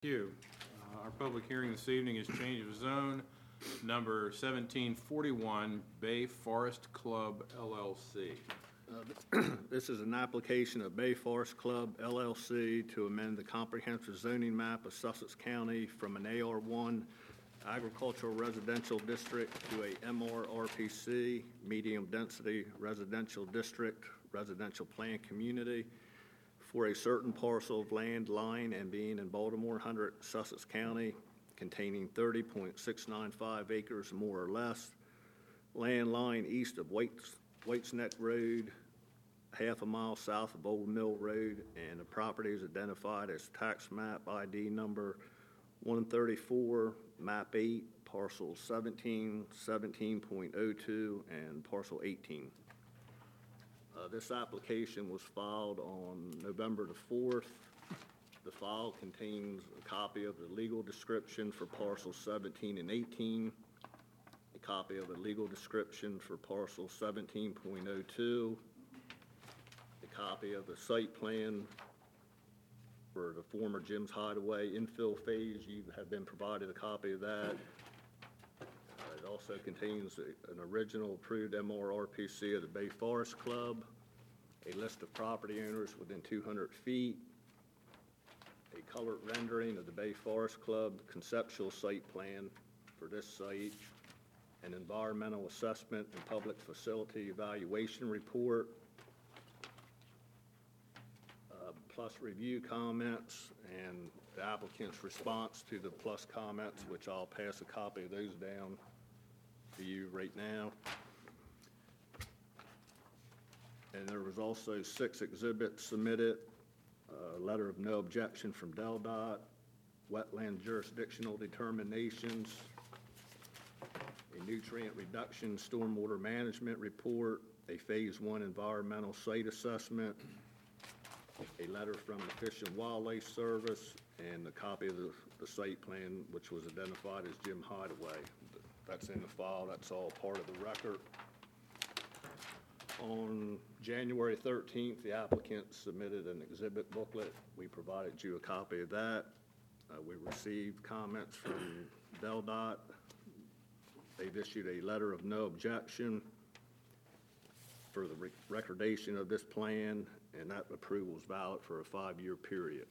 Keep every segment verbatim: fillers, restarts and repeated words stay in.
Thank you. Uh, Our public hearing this evening is change of zone number seventeen forty-one Bay Forest Club L L C. Uh, This is an application of Bay Forest Club L L C to amend the comprehensive zoning map of Sussex County from an A R one agricultural residential district to a M R R P C, medium-density residential district, residential plan community, for a certain parcel of land lying and being in Baltimore Hundred, Sussex County, containing thirty point six nine five acres more or less, land lying east of Whites, Whites Neck Road, half a mile south of Old Mill Road, and the property is identified as tax map I D number one thirty-four, map eight, parcel seventeen, seventeen point oh two, and parcel eighteen. Uh, this application was filed on November the fourth. The file contains a copy of the legal description for parcels seventeen and eighteen, a copy of the legal description for parcel seventeen point oh two, a copy of the site plan for the former Jim's Hideaway infill phase. You have been provided a copy of that. Uh, It also contains a- an original approved M R R P C of the Bay Forest Club, a list of property owners within two hundred feet, a colored rendering of the Bay Forest Club conceptual site plan for this site, an environmental assessment and public facility evaluation report, uh, plus review comments and the applicant's response to the plus comments, which I'll pass a copy of those down to you right now. And there was also six exhibits submitted, a letter of no objection from Del Dot, wetland jurisdictional determinations, a nutrient reduction stormwater management report, a phase one environmental site assessment, a letter from the Fish and Wildlife Service, and a copy of the, the site plan, which was identified as Jim Hideaway. That's in the file. That's all part of the record. On January thirteenth, the applicant submitted an exhibit booklet. We provided you a copy of that. Uh, we received comments from Del Dot. They've issued a letter of no objection for the re- recordation of this plan, and that approval is valid for a five-year period.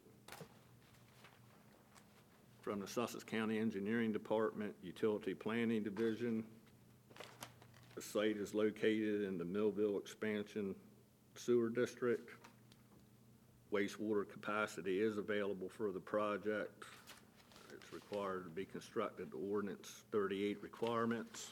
From the Sussex County Engineering Department, Utility Planning Division, the site is located in the Millville Expansion Sewer District. Wastewater capacity is available for the project. It's required to be constructed to Ordinance thirty-eight requirements.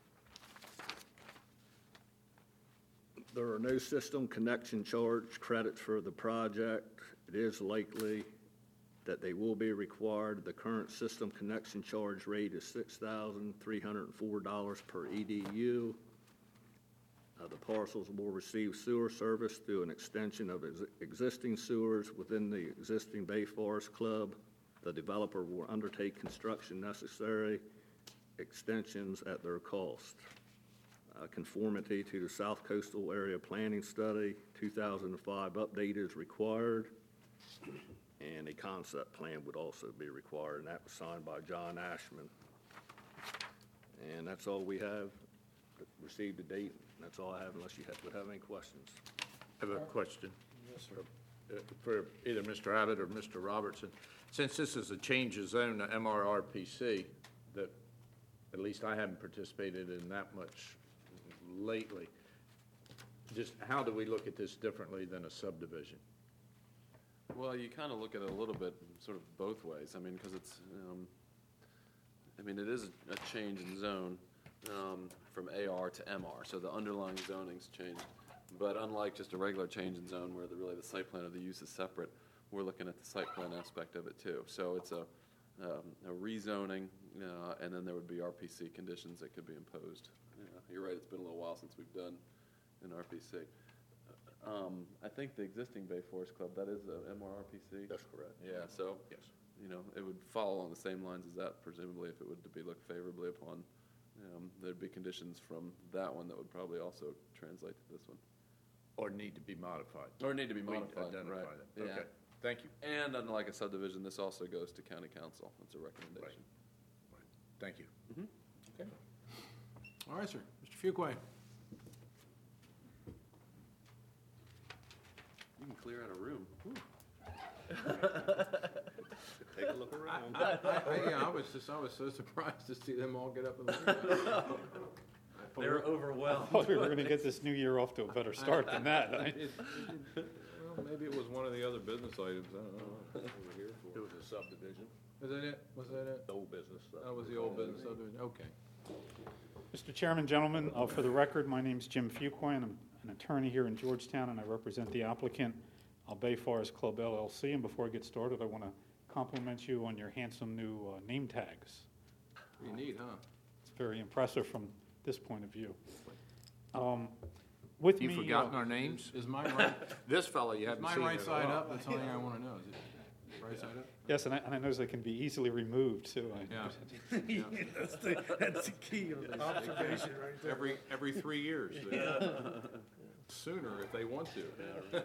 There are no system connection charge credits for the project. It is likely that they will be required. The current system connection charge rate is six thousand three hundred four dollars per E D U. Uh, the parcels will receive sewer service through an extension of ex- existing sewers within the existing Bay Forest Club. The developer will undertake construction necessary extensions at their cost. Uh, conformity to the South Coastal Area Planning Study two thousand five update is required, and a concept plan would also be required, and that was signed by John Ashman. And that's all we have received to date. That's all I have, unless you have, would have any questions. I have a question. Yes, sir. Uh, For either Mister Abbott or Mister Robertson. Since this is a change of zone, the M R R P C, that at least I haven't participated in that much lately, just how do we look at this differently than a subdivision? Well, you kind of look at it a little bit sort of both ways. I mean, because it's, um, I mean, it is a, a change in zone um, from A R to M R, so the underlying zoning's changed. But unlike just a regular change in zone where the, really the site plan of the use is separate, we're looking at the site plan aspect of it too. So it's a, um, a rezoning, uh, and then there would be R P C conditions that could be imposed. Yeah, you're right, it's been a little while since we've done an R P C. Um, I think the existing Bay Forest Club, that is a M R R P C? That's correct. Yeah, so, Yes. you know, it would follow along the same lines as that, presumably, if it would to be looked favorably upon. Um, there'd be conditions from that one that would probably also translate to this one. Or need to be modified? Or need to be We modified, identify right. them. Yeah. Okay, Thank you. And unlike a subdivision, this also goes to county council. That's a recommendation. Thank you. Okay. All right, sir. Mister Fuqua. You can clear out a room. Take a look around. I, I, yeah, I was just, I was so surprised to see them all get up and leave. They're overwhelmed. I thought we were going to get this new year off to a better start than that. I- It- it didn't- Well, maybe it was one of the other business items, I don't know what we were here It for. was a subdivision, Was that it? Was that it? old business stuff. That was the old business subdivision, okay. Mister Chairman, gentlemen, uh, for the record, my name's Jim Fuqua, and I'm an attorney here in Georgetown, and I represent the applicant, uh, Bay Forest Club L L C. And before I get started, I want to compliment you on your handsome new uh, name tags. Pretty neat, huh? It's very impressive from this point of view. Um, With me... You've forgotten uh, our names? Is mine right, This fellow you is haven't mine seen right in a side while. up? That's the only thing I want to know. Is it right side up? Yes, and I, and I know they can be easily removed, too. I- Yeah. That's the, that's the key of the observation right there. Every, every three years. Sooner if they want to.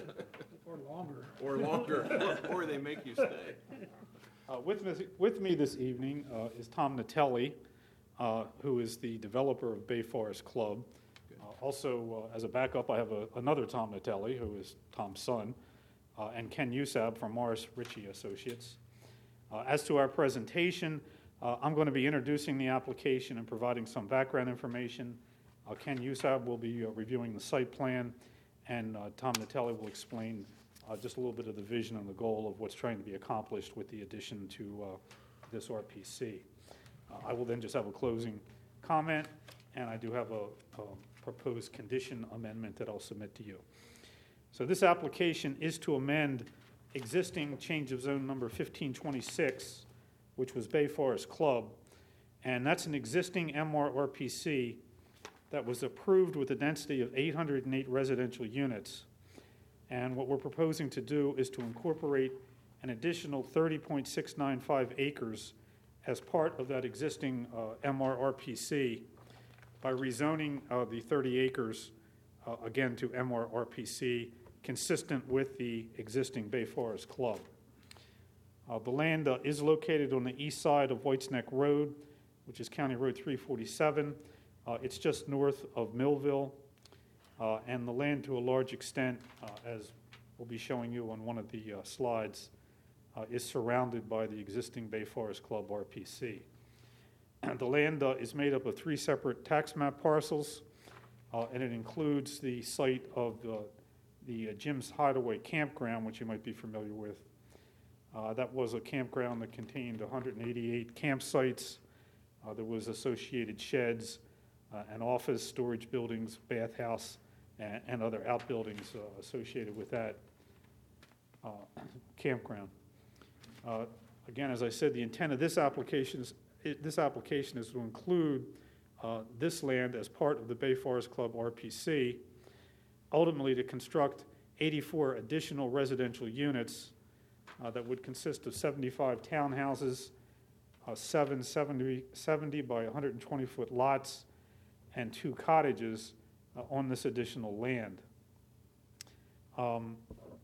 Or longer. Or longer, or they make you stay. Uh, With me, with me this evening uh, is Tom Natelli, uh, who is the developer of Bay Forest Club. Uh, Also, uh, as a backup, I have a- another Tom Natelli, who is Tom's son, uh, and Ken Usab from Morris Ritchie Associates. Uh, As to our presentation, uh, I'm going to be introducing the application and providing some background information. Uh, Ken Usab will be uh, reviewing the site plan, and uh, Tom Natelli will explain uh, just a little bit of the vision and the goal of what's trying to be accomplished with the addition to uh, this R P C. Uh, I will then just have a closing comment, and I do have a, a proposed condition amendment that I'll submit to you. So this application is to amend existing change of zone number fifteen twenty-six, which was Bay Forest Club, and that's an existing M R R P C that was approved with a density of eight hundred eight residential units. And what we're proposing to do is to incorporate an additional thirty point six nine five acres as part of that existing uh, M R R P C by rezoning uh, the thirty acres, uh, again, to M R R P C, consistent with the existing Bay Forest Club. Uh, The land uh, is located on the east side of Whites Neck Road, which is County Road three forty-seven. Uh, It's just north of Millville, uh, and the land, to a large extent, uh, as we'll be showing you on one of the uh, slides, uh, is surrounded by the existing Bay Forest Club R P C. And the land uh, is made up of three separate tax map parcels, uh, and it includes the site of uh, the uh, Jim's Hideaway Campground, which you might be familiar with. Uh, That was a campground that contained one hundred eighty-eight campsites. Uh, There was associated sheds, uh, an office, storage buildings, bathhouse, and, and other outbuildings uh, associated with that uh, campground. Uh, Again, as I said, the intent of this application is, it- this application is to include uh, this land as part of the Bay Forest Club R P C, ultimately to construct eighty-four additional residential units uh, that would consist of seventy-five townhouses, uh, seven seventy, seventy by one hundred twenty foot lots, and two cottages uh, on this additional land. Um,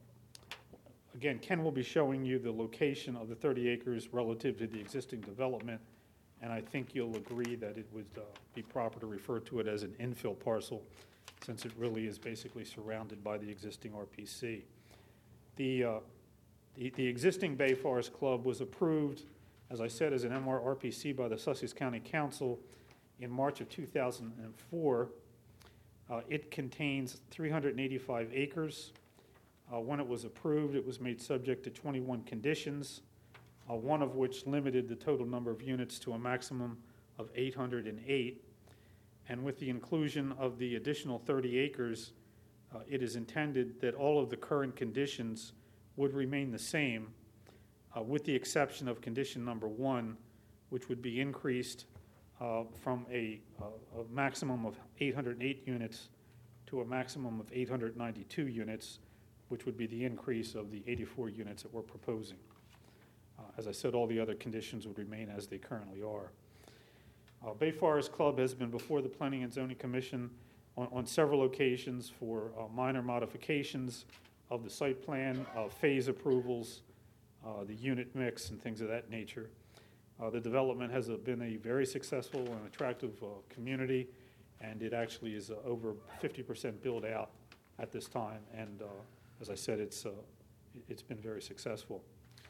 Again, Ken will be showing you the location of the thirty acres relative to the existing development, and I think you'll agree that it would uh, be proper to refer to it as an infill parcel, since it really is basically surrounded by the existing R P C. The, uh, the, the existing Bay Forest Club was approved, as I said, as an M R R P C by the Sussex County Council in March of two thousand four. Uh, It contains three hundred eighty-five acres. Uh, When it was approved, it was made subject to twenty-one conditions, uh, one of which limited the total number of units to a maximum of eight hundred eight. And with the inclusion of the additional thirty acres, uh, it is intended that all of the current conditions would remain the same, uh, with the exception of condition number one, which would be increased uh, from a, uh, a maximum of eight hundred eight units to a maximum of eight hundred ninety-two units, which would be the increase of the eighty-four units that we're proposing. Uh, As I said, all the other conditions would remain as they currently are. Uh, Bay Forest Club has been before the Planning and Zoning Commission on, on several occasions for uh, minor modifications of the site plan, uh, phase approvals, uh, the unit mix, and things of that nature. Uh, The development has uh, been a very successful and attractive uh, community, and it actually is uh, over fifty percent built out at this time. And uh, as I said, it's, uh, it's been very successful.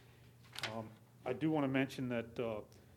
Um, I do want to mention that uh,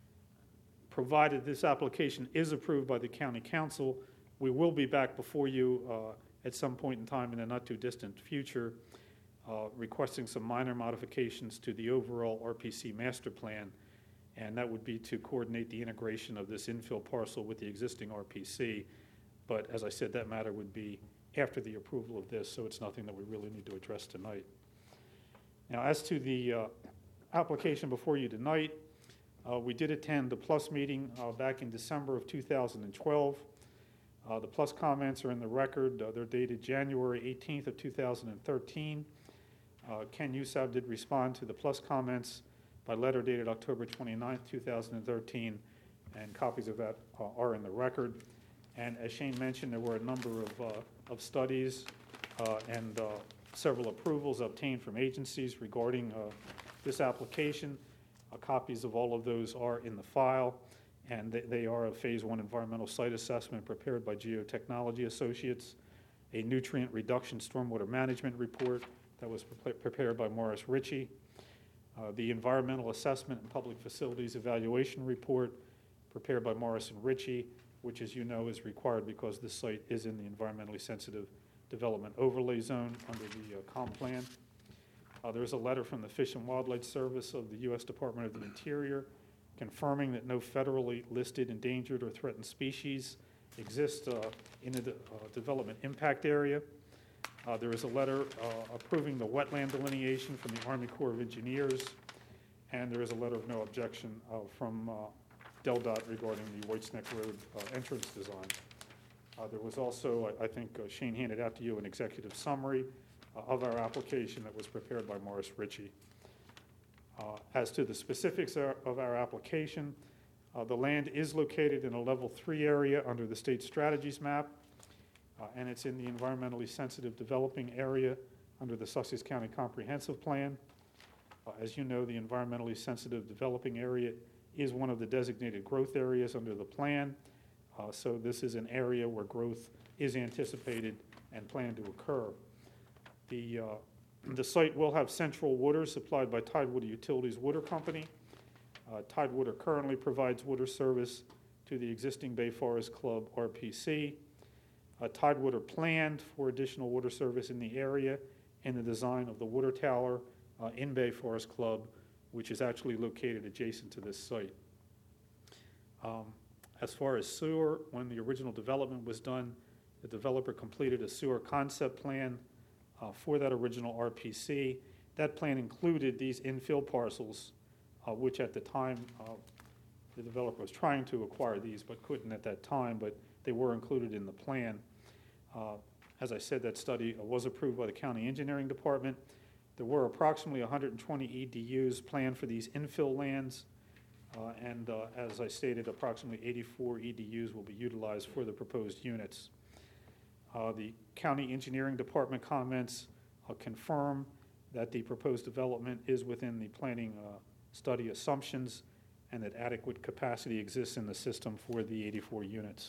provided this application is approved by the county council, we will be back before you uh, at some point in time in the not-too-distant future uh, requesting some minor modifications to the overall R P C master plan, and that would be to coordinate the integration of this infill parcel with the existing R P C. But as I said, that matter would be after the approval of this, so it's nothing that we really need to address tonight. Now, as to the uh, application before you tonight, uh, we did attend the PLUS meeting uh, back in December of two thousand twelve. Uh, the PLUS comments are in the record. Uh, they're dated January eighteenth of two thousand thirteen. Uh, Ken Usab did respond to the PLUS comments by letter dated October twenty-ninth, two thousand thirteen, and copies of that uh, are in the record. And as Shane mentioned, there were a number of, uh, of studies uh, and uh, several approvals obtained from agencies regarding uh, this application. Uh, copies of all of those are in the file, and they, they are a Phase One environmental site assessment prepared by Geotechnology Associates, a nutrient reduction stormwater management report that was pre- prepared by Morris Ritchie, uh, the environmental assessment and public facilities evaluation report prepared by Morris and Ritchie, which, as you know, is required because this site is in the environmentally sensitive development overlay zone under the uh, comp plan. Uh, there's a letter from the Fish and Wildlife Service of the U S Department of the Interior confirming that no federally listed endangered or threatened species exist uh, in the de- uh, development impact area. Uh, there is a letter uh, approving the wetland delineation from the Army Corps of Engineers, and there is a letter of no objection uh, from uh, DelDOT regarding the White Snake Road uh, entrance design. Uh, there was also, I, I think uh, Shane handed out to you an executive summary uh, of our application that was prepared by Morris Ritchie. Uh, as to the specifics of, of our application, uh, the land is located in a level three area under the state strategies map, uh, and it's in the environmentally sensitive developing area under the Sussex County Comprehensive Plan. Uh, as you know, the environmentally sensitive developing area is one of the designated growth areas under the plan. Uh, so this is an area where growth is anticipated and planned to occur. The, uh, the site will have central water supplied by Tidewater Utilities Water Company. Uh, Tidewater currently provides water service to the existing Bay Forest Club R P C. Uh, Tidewater planned for additional water service in the area in the design of the water tower uh, in Bay Forest Club, which is actually located adjacent to this site. Um, as far as sewer, when the original development was done, the developer completed a sewer concept plan uh, for that original R P C. That plan included these infill parcels, uh, which at the time uh, the developer was trying to acquire these but couldn't at that time, but they were included in the plan. Uh, as I said, that study was approved by the County Engineering Department. There were approximately one hundred twenty E D Us planned for these infill lands, uh, and uh, as I stated, approximately eighty-four E D Us will be utilized for the proposed units. Uh, the County Engineering Department comments uh, confirm that the proposed development is within the planning uh, study assumptions and that adequate capacity exists in the system for the eighty-four units.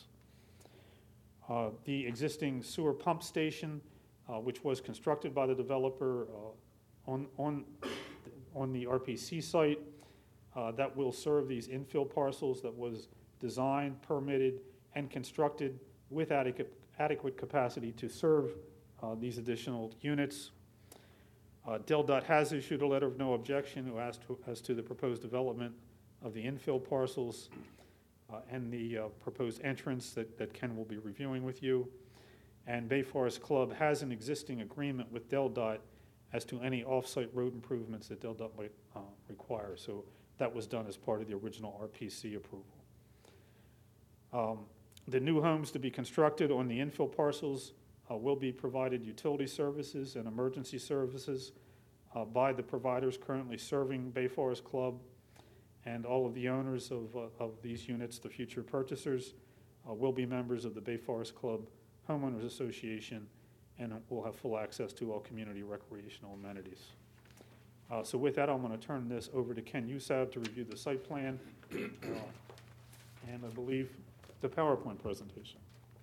Uh, the existing sewer pump station, uh, which was constructed by the developer uh, on, on, on the R P C site, uh, that will serve these infill parcels, that was designed, permitted, and constructed with adequate, adequate capacity to serve uh, these additional units. Uh, DelDOT has issued a letter of no objection as to, as to the proposed development of the infill parcels uh, and the uh, proposed entrance that, that Ken will be reviewing with you. And Bay Forest Club has an existing agreement with DelDOT as to any off-site road improvements that DelDOT might uh, require. So that was done as part of the original R P C approval. Um, the new homes to be constructed on the infill parcels uh, will be provided utility services and emergency services uh, by the providers currently serving Bay Forest Club, and all of the owners of, uh, of these units, the future purchasers, uh, will be members of the Bay Forest Club Homeowners Association, and we'll have full access to all community recreational amenities. Uh, So with that, I'm going to turn this over to Ken Usab to review the site plan, uh, and I believe the PowerPoint presentation.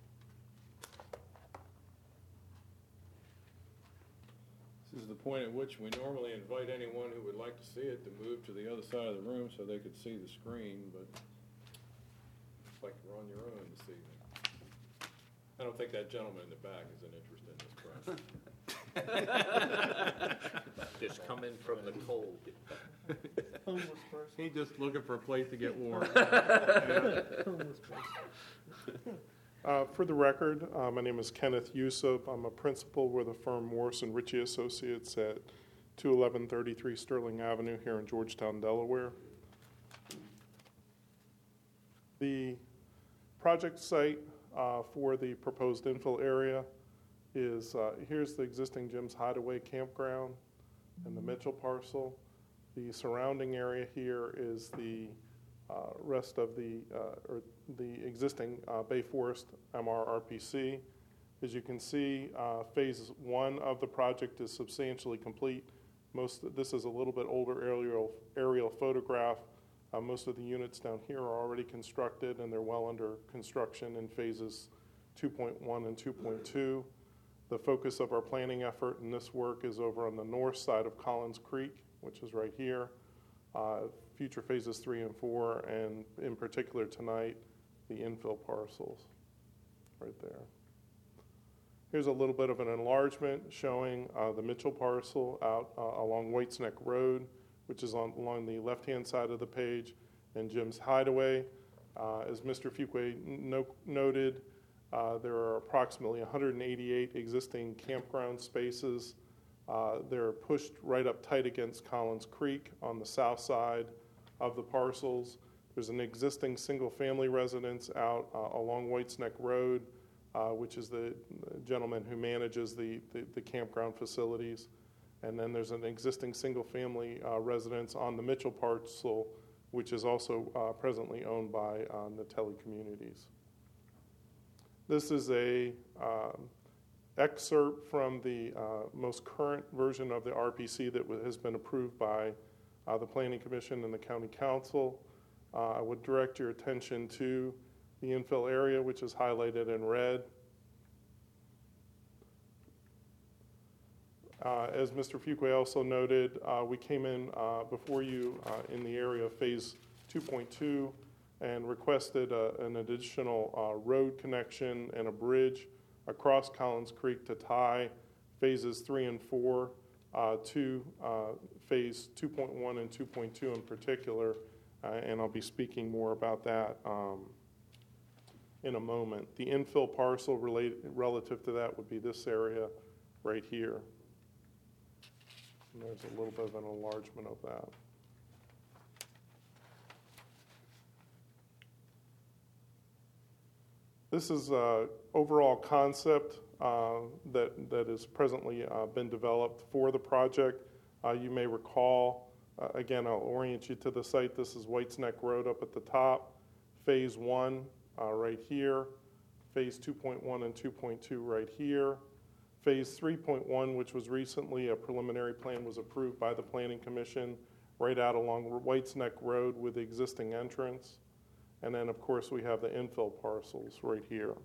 This is the point at which we normally invite anyone who would like to see it to move to the other side of the room so they could see the screen, but looks like you're on your own this evening. I don't think that gentleman in the back is an interest in this project. Just come in from the cold. Homeless person, He's just looking for a place to get warm. homeless person. Uh, For the record, uh, my name is Kenneth Yusuf. I'm a principal with the firm Morris and Ritchie Associates at two eleven thirty-three Sterling Avenue here in Georgetown, Delaware. The project site uh, for the proposed infill area is, uh, here's the existing Jim's Hideaway Campground and the Mitchell parcel. The surrounding area here is the uh, rest of the, uh, or the existing uh, Bay Forest M R R P C. As you can see, uh, phase one of the project is substantially complete. Most, this is a little bit older aerial, aerial photograph. Uh, most of the units down here are already constructed and they're well under construction in phases two point one and two point two. The focus of our planning effort in this work is over on the north side of Collins Creek, which is right here. Uh, future phases three and four, and in particular tonight, the infill parcels right there. Here's a little bit of an enlargement showing uh, the Mitchell parcel out uh, along White's Neck Road, which is on, along the left-hand side of the page, and Jim's Hideaway. Uh, as Mister Fuqua no, noted, uh, there are approximately one hundred eighty-eight existing campground spaces. Uh, they're pushed right up tight against Collins Creek on the south side of the parcels. There's an existing single-family residence out uh, along White's Neck Road, uh, which is the, the gentleman who manages the, the, the campground facilities. And then there's an existing single-family uh, residence on the Mitchell parcel, which is also uh, presently owned by uh, Natelli Communities. This is a um, excerpt from the uh, most current version of the R P C that w- has been approved by uh, the Planning Commission and the County Council. Uh, I would direct your attention to the infill area, which is highlighted in red. Uh, as Mister Fuqua also noted, uh, we came in uh, before you uh, in the area of phase two point two and requested uh, an additional uh, road connection and a bridge across Collins Creek to tie phases three and four uh, to uh, phase two point one and two point two in particular, uh, and I'll be speaking more about that um, in a moment. The infill parcel related, relative to that would be this area right here. And there's a little bit of an enlargement of that. This is uh, overall concept uh, that that has presently uh, been developed for the project. Uh, you may recall, uh, again, I'll orient you to the site. This is White's Neck Road up at the top. Phase one uh, right here. Phase two point one and two point two right here. Phase three point one, which was recently a preliminary plan, was approved by the Planning Commission right out along White's Neck Road with the existing entrance. And then, of course, we have the infill parcels right here.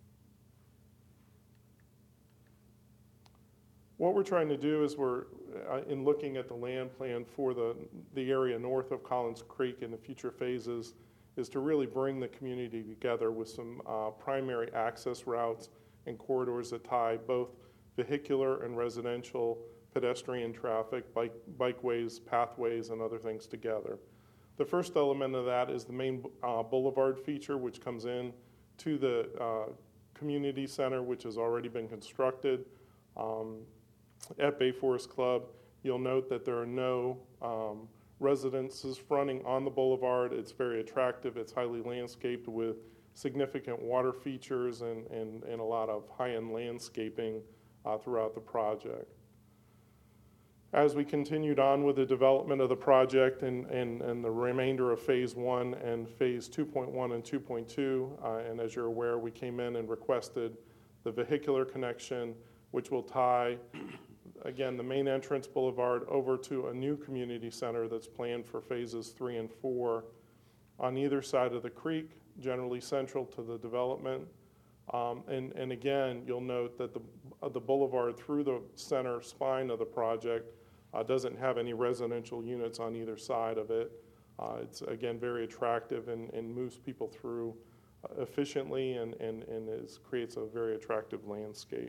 What we're trying to do is we're, uh, in looking at the land plan for the, the area north of Collins Creek in the future phases, is to really bring the community together with some uh, primary access routes and corridors that tie both vehicular and residential pedestrian traffic, bike, bikeways, pathways, and other things together. The first element of that is the main uh, boulevard feature, which comes in to the uh, community center, which has already been constructed. Um, at Bay Forest Club, you'll note that there are no um, residences fronting on the boulevard. It's very attractive. It's highly landscaped with significant water features and, and, and a lot of high-end landscaping uh, throughout the project. As we continued on with the development of the project and, and, and the remainder of phase one and phase two point one and two point two, uh, and as you're aware, we came in and requested the vehicular connection which will tie, again, the main entrance boulevard over to a new community center that's planned for phases three and four on either side of the creek, generally central to the development. Um, and, and again, you'll note that the, uh, the boulevard through the center spine of the project uh, doesn't have any residential units on either side of it. Uh, it's, again, very attractive and, and moves people through uh, efficiently and, and, and is, creates a very attractive landscape.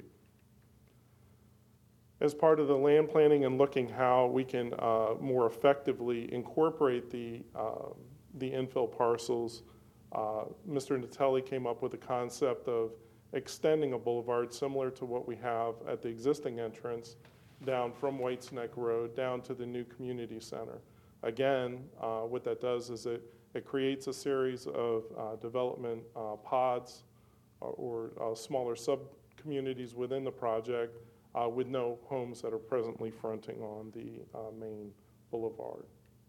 As part of the land planning and looking how we can uh, more effectively incorporate the, uh, the infill parcels, uh, Mister Natelli came up with the concept of extending a boulevard similar to what we have at the existing entrance down from White's Neck Road down to the new community center. Again, uh, what that does is it, it creates a series of uh, development uh, pods or, or uh, smaller sub-communities within the project uh, with no homes that are presently fronting on the uh, main boulevard.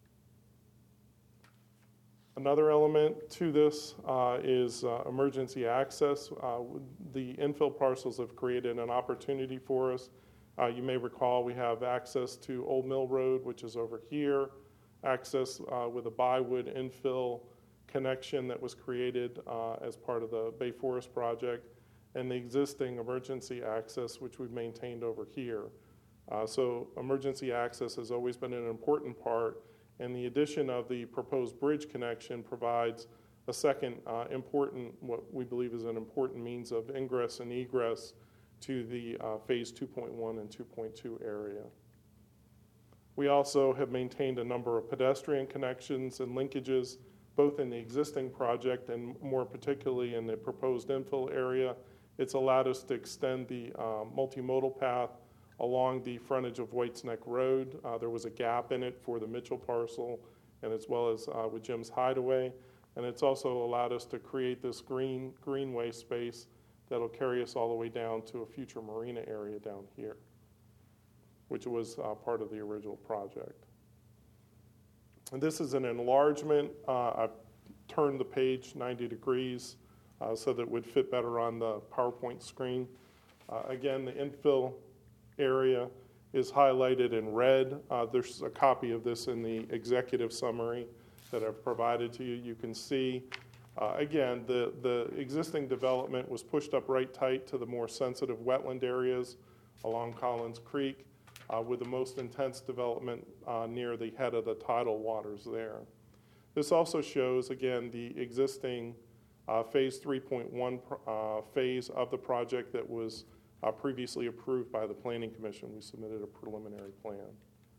Another element to this uh, is uh, emergency access. Uh, the infill parcels have created an opportunity for us. Uh, you may recall we have access to Old Mill Road, which is over here, access uh, with a Bywood infill connection that was created uh, as part of the Bay Forest project, and the existing emergency access, which we've maintained over here. Uh, so emergency access has always been an important part, and the addition of the proposed bridge connection provides a second uh, important, what we believe is an important means of ingress and egress to the uh, phase two point one and two point two area. We also have maintained a number of pedestrian connections and linkages, both in the existing project and more particularly in the proposed infill area. It's allowed us to extend the uh, multimodal path along the frontage of White's Neck Road. Uh, there was a gap in it for the Mitchell parcel, and as well as uh, with Jim's Hideaway. And it's also allowed us to create this green greenway space that'll carry us all the way down to a future marina area down here, which was uh, part of the original project. And this is an enlargement. Uh, I've turned the page ninety degrees uh, so that it would fit better on the PowerPoint screen. Uh, again, the infill area is highlighted in red. Uh, there's a copy of this in the executive summary that I've provided to you. You can see, uh, again, the, the existing development was pushed up right tight to the more sensitive wetland areas along Collins Creek, uh, with the most intense development uh, near the head of the tidal waters there. This also shows, again, the existing uh, phase three point one uh, phase of the project that was Uh, previously approved by the Planning Commission. We submitted a preliminary plan.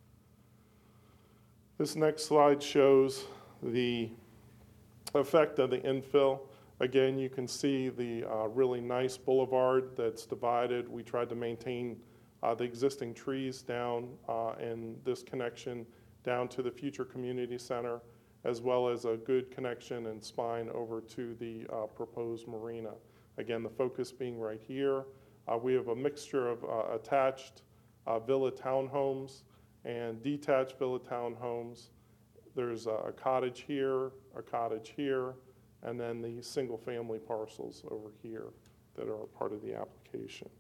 This next slide shows the effect of the infill. Again, you can see the uh, really nice boulevard that's divided. We tried to maintain uh, the existing trees down uh, and this connection down to the future community center, as well as a good connection and spine over to the uh, proposed marina. Again, the focus being right here. Uh, we have a mixture of uh, attached uh, villa townhomes and detached villa townhomes. There's a, a cottage here, a cottage here, and then the single-family parcels over here that are a part of the application.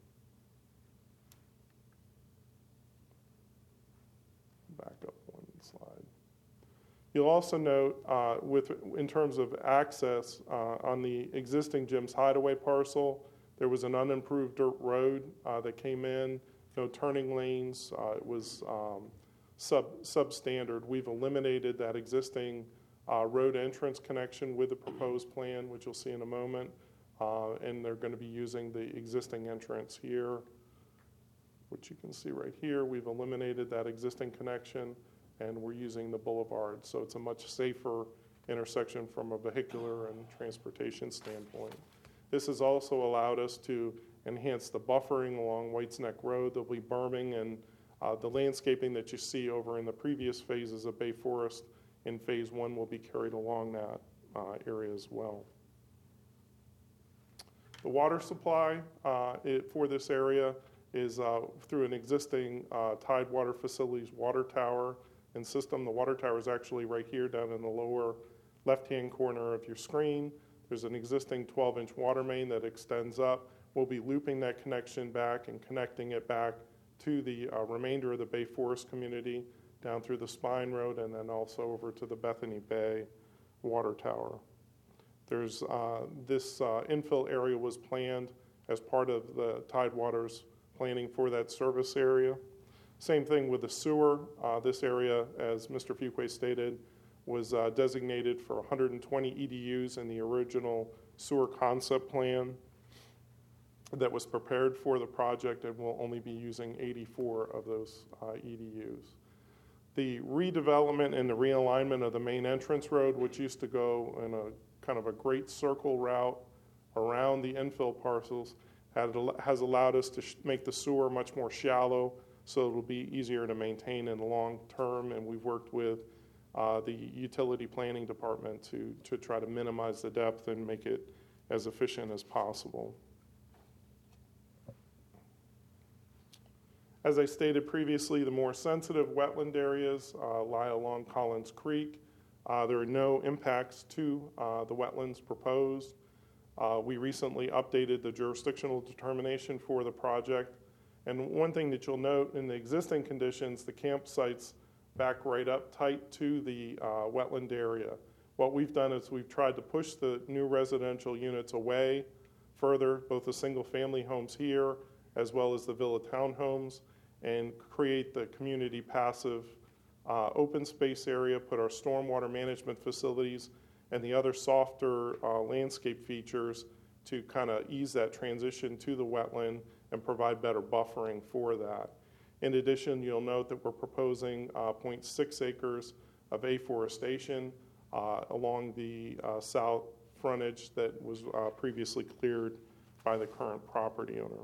Back up one slide. You'll also note, uh, with in terms of access, uh, on the existing Jim's Hideaway parcel, there was an unimproved dirt road uh, that came in, no turning lanes. Uh, it was um, sub substandard. We've eliminated that existing uh, road entrance connection with the proposed plan, which you'll see in a moment. Uh, and they're going to be using the existing entrance here, which you can see right here. We've eliminated that existing connection, and we're using the boulevard. So it's a much safer intersection from a vehicular and transportation standpoint. This has also allowed us to enhance the buffering along White's Neck Road. There'll be berming and uh, the landscaping that you see over in the previous phases of Bay Forest in phase one will be carried along that uh, area as well. The water supply uh, it, for this area is uh, through an existing uh, Tidewater Facilities water tower and system. The water tower is actually right here down in the lower left-hand corner of your screen. There's an existing twelve-inch water main that extends up. we'll be looping that connection back and connecting it back to the uh, remainder of the Bay Forest community down through the Spine Road and then also over to the Bethany Bay water tower. There's uh, this uh, infill area was planned as part of the Tidewater's planning for that service area. Same thing with the sewer. Uh, this area, as Mister Fuqua stated, was uh, designated for one hundred twenty E D Us in the original sewer concept plan that was prepared for the project, and will only be using eighty-four of those uh, E D Us. The redevelopment and the realignment of the main entrance road, which used to go in a kind of a great circle route around the infill parcels, had, has allowed us to sh- make the sewer much more shallow, so it'll be easier to maintain in the long term, and we've worked with uh, the utility planning department to, to try to minimize the depth and make it as efficient as possible. As I stated previously, the more sensitive wetland areas uh, lie along Collins Creek. Uh, there are no impacts to uh, the wetlands proposed. Uh, we recently updated the jurisdictional determination for the project. And one thing that you'll note in the existing conditions, the campsites back right up tight to the uh, wetland area. What we've done is we've tried to push the new residential units away further, both the single-family homes here as well as the villa townhomes, and create the community passive uh, open space area, put our stormwater management facilities and the other softer uh, landscape features to kind of ease that transition to the wetland and provide better buffering for that. In addition, you'll note that we're proposing uh, zero point six acres of afforestation uh, along the uh, south frontage that was uh, previously cleared by the current property owner.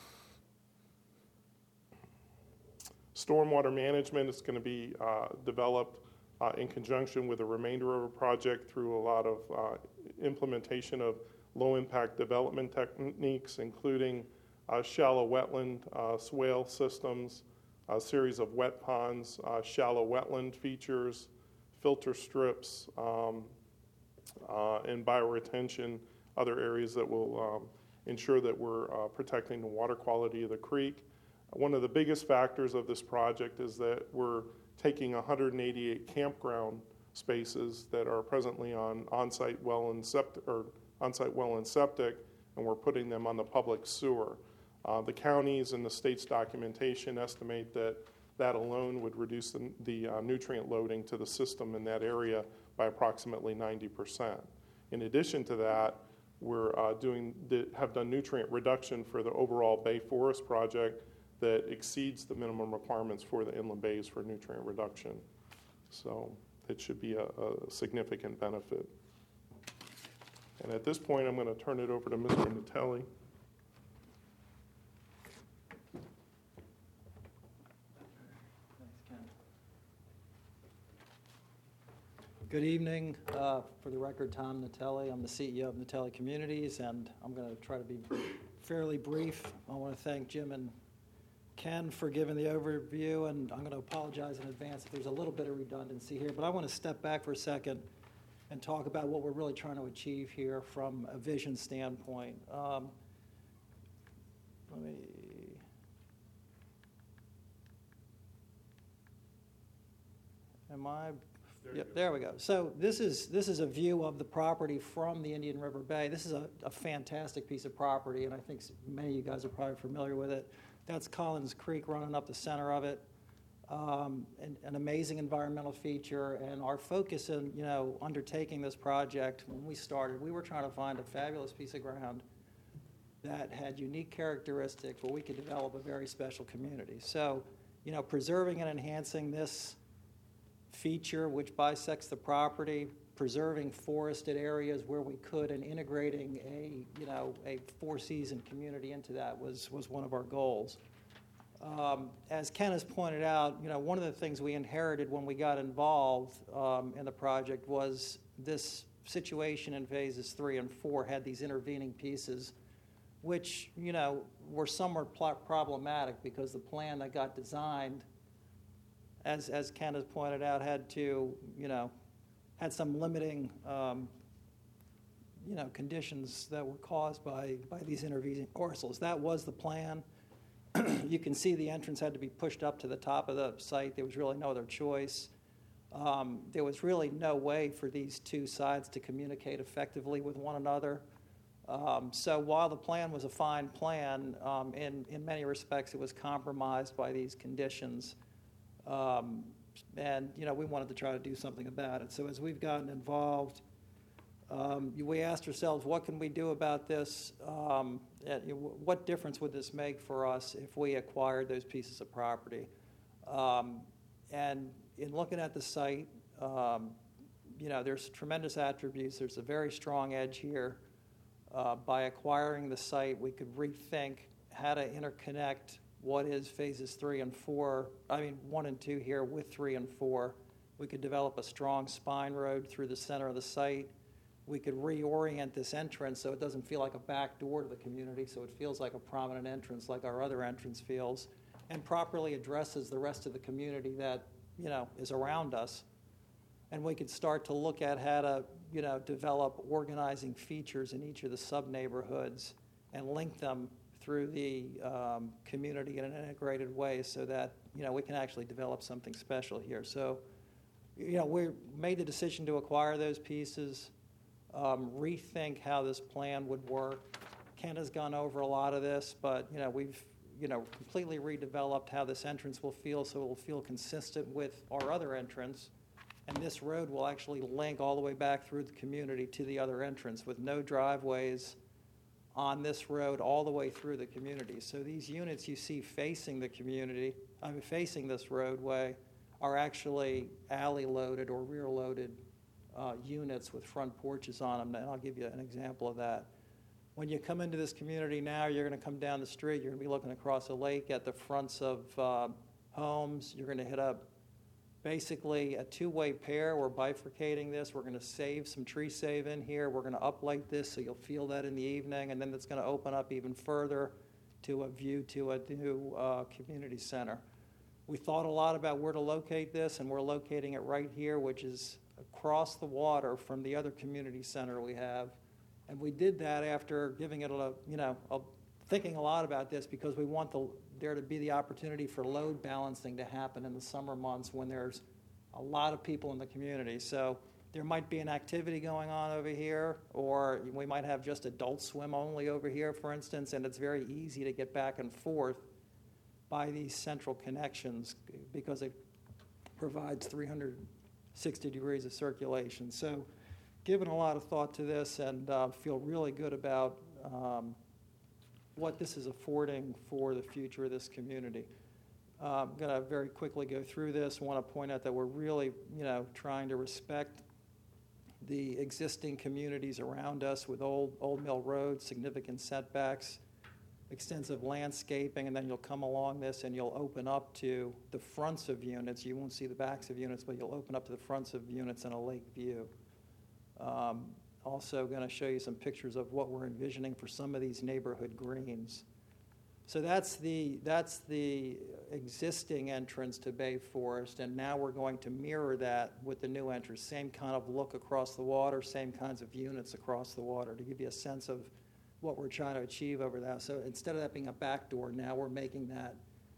Stormwater management is going to be uh, developed uh, in conjunction with the remainder of the project through a lot of uh, implementation of low-impact development techniques, including uh, shallow wetland uh, swale systems, a series of wet ponds, uh, shallow wetland features, filter strips, um, uh, and bioretention, other areas that will um, ensure that we're uh, protecting the water quality of the creek. One of the biggest factors of this project is that we're taking one hundred eighty-eight campground spaces that are presently on on-site well and septic, or on-site well and septic, and we're putting them on the public sewer. Uh, the counties and the state's documentation estimate that that alone would reduce the, the uh, nutrient loading to the system in that area by approximately ninety percent. In addition to that, we're uh, doing the, have done nutrient reduction for the overall Bay Forest project that exceeds the minimum requirements for the inland bays for nutrient reduction. So it should be a, a significant benefit. And at this point, I'm going to turn it over to Mister Natelli. Good evening. Uh, for the record, Tom Natelli. I'm the C E O of Natelli Communities, and I'm going to try to be fairly brief. I want to thank Jim and Ken for giving the overview, and I'm going to apologize in advance if there's a little bit of redundancy here, but I want to step back for a second and talk about what we're really trying to achieve here from a vision standpoint. Um, let me... Am I... There, yep, there we go. So this is this is a view of the property from the Indian River Bay. This is a, a fantastic piece of property, and I think many of you guys are probably familiar with it. That's Collins Creek running up the center of it. Um, an, an amazing environmental feature, and our focus in you know undertaking this project when we started, we were trying to find a fabulous piece of ground that had unique characteristics where we could develop a very special community. So, you know, preserving and enhancing this feature which bisects the property, preserving forested areas where we could, and integrating a you know a four-season community into that was was one of our goals. Um, as Ken has pointed out, you know one of the things we inherited when we got involved um, in the project was this situation in phases three and four had these intervening pieces, which you know were somewhat pl- problematic because the plan that got designed, as as Ken has pointed out, had to, you know, had some limiting um, you know, conditions that were caused by, by these intervening parcels. That was the plan. You can see the entrance had to be pushed up to the top of the site. There was really no other choice. Um, there was really no way for these two sides to communicate effectively with one another. Um, so while the plan was a fine plan, um, in, in many respects it was compromised by these conditions. Um, and, you know, we wanted to try to do something about it. So as we've gotten involved, um, we asked ourselves, what can we do about this? Um, and, you know, what difference would this make for us if we acquired those pieces of property? Um, and in looking at the site, um, you know, there's tremendous attributes. There's a very strong edge here. Uh, by acquiring the site, we could rethink how to interconnect what is phases three and four, I mean, one and two here with three and four. We could develop a strong spine road through the center of the site. We could reorient this entrance so it doesn't feel like a back door to the community, so it feels like a prominent entrance like our other entrance feels, and properly addresses the rest of the community that, you know, is around us. And we could start to look at how to, you know, develop organizing features in each of the sub-neighborhoods and link them through the um, community in an integrated way so that, you know, we can actually develop something special here. So, you know, we made the decision to acquire those pieces, um, rethink how this plan would work. Ken has gone over a lot of this, but, you know, we've, you know, completely redeveloped how this entrance will feel so it will feel consistent with our other entrance. And this road will actually link all the way back through the community to the other entrance with no driveways on this road all the way through the community. So these units you see facing the community, I mean facing this roadway, are actually alley-loaded or rear-loaded uh, units with front porches on them, and I'll give you an example of that. When you come into this community now, you're going to come down the street, you're going to be looking across a lake at the fronts of uh, homes, you're going to hit up basically a two-way pair. We're bifurcating this. We're going to save some tree save in here. We're going to uplight this so you'll feel that in the evening, and then it's going to open up even further to a view to a new uh, community center. We thought a lot about where to locate this, and we're locating it right here, which is across the water from the other community center we have. And we did that after giving it a, you know, a, thinking a lot about this because we want the there to be the opportunity for load balancing to happen in the summer months when there's a lot of people in the community. So there might be an activity going on over here, or we might have just adult swim only over here, for instance, and it's very easy to get back and forth by these central connections because it provides three hundred sixty degrees of circulation. So given a lot of thought to this and uh, feel really good about um, what this is affording for the future of this community. Uh, I'm going to very quickly go through this. I want to point out that we're really, you know, trying to respect the existing communities around us with Old, Old Mill Road, significant setbacks, extensive landscaping, and then you'll come along this and you'll open up to the fronts of units. You won't see the backs of units, but you'll open up to the fronts of units in a lake view. Um, Also going to show you some pictures of what we're envisioning for some of these neighborhood greens. So that's the, that's the existing entrance to Bay Forest, and now we're going to mirror that with the new entrance. Same kind of look across the water, same kinds of units across the water to give you a sense of what we're trying to achieve over that. So instead of that being a back door, now we're making that